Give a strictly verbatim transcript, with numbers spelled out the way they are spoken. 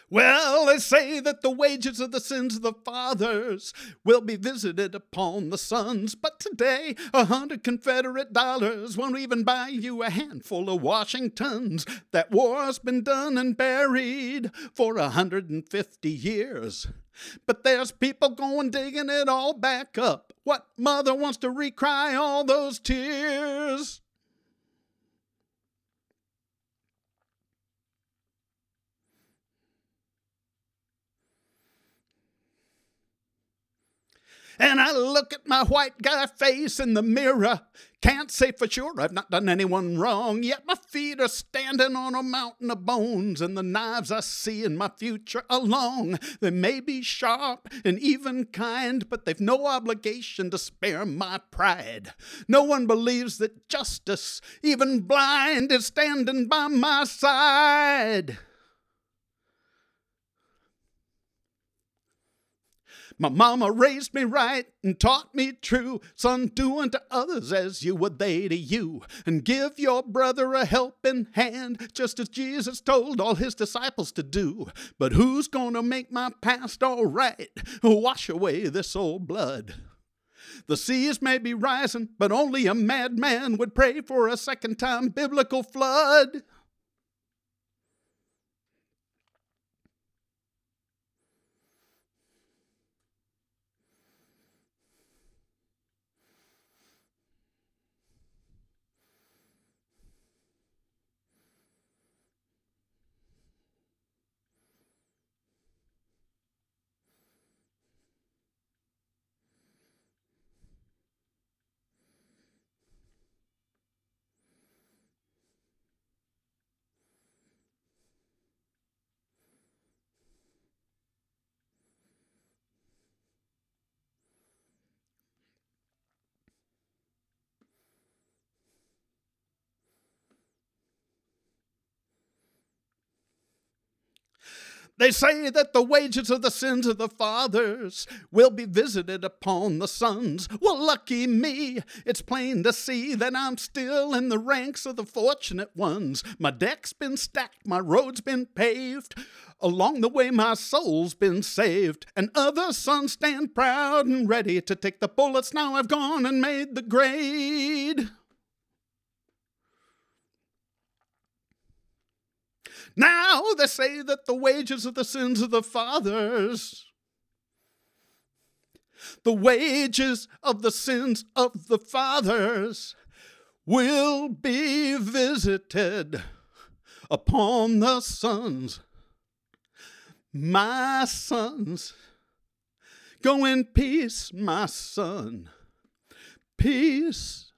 Well, they say that the wages of the sins of the fathers will be visited upon the sons. But today, a hundred Confederate dollars won't even buy you a handful of Washingtons. That war's been done and buried for a hundred and fifty years. But there's people going digging it all back up. What mother wants to recry all those tears? And I look at my white guy face in the mirror. Can't say for sure I've not done anyone wrong, yet my feet are standing on a mountain of bones, and the knives I see in my future are long. They may be sharp and even kind, but they've no obligation to spare my pride. No one believes that justice, even blind, is standing by my side. My mama raised me right and taught me true. Son, do unto others as you would they to you. And give your brother a helping hand, just as Jesus told all his disciples to do. But who's gonna make my past all right? Wash away this old blood. The seas may be rising, but only a madman would pray for a second time biblical flood. They say that the wages of the sins of the fathers will be visited upon the sons. Well, lucky me, it's plain to see that I'm still in the ranks of the fortunate ones. My deck's been stacked, my road's been paved. Along the way, my soul's been saved. And other sons stand proud and ready to take the bullets. Now I've gone and made the grade. Now they say that the wages of the sins of the fathers, the wages of the sins of the fathers will be visited upon the sons. My sons, go in peace, my son. Peace